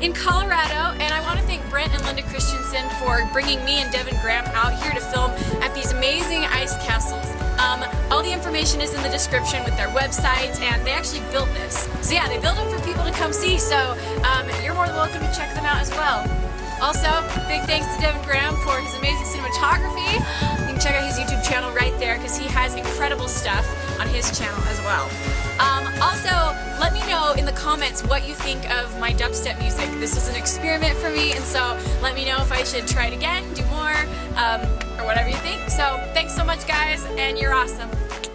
in Colorado, and I want to thank Brent and Linda Christensen for bringing me and Devin Graham out here to film at these amazing ice castles. All the information is in the description with their website, and they actually built this. So yeah, they built it for people to come see, so you're more than welcome to check them out as well. Also, big thanks to Devin Graham for his amazing cinematography. You can check out his YouTube channel right there because he has incredible stuff on his channel as well. Also, let me know in the comments what you think of my dubstep music. This was an experiment for me, and so let me know if I should try it again, do more, or whatever you think. So thanks so much, guys, and you're awesome.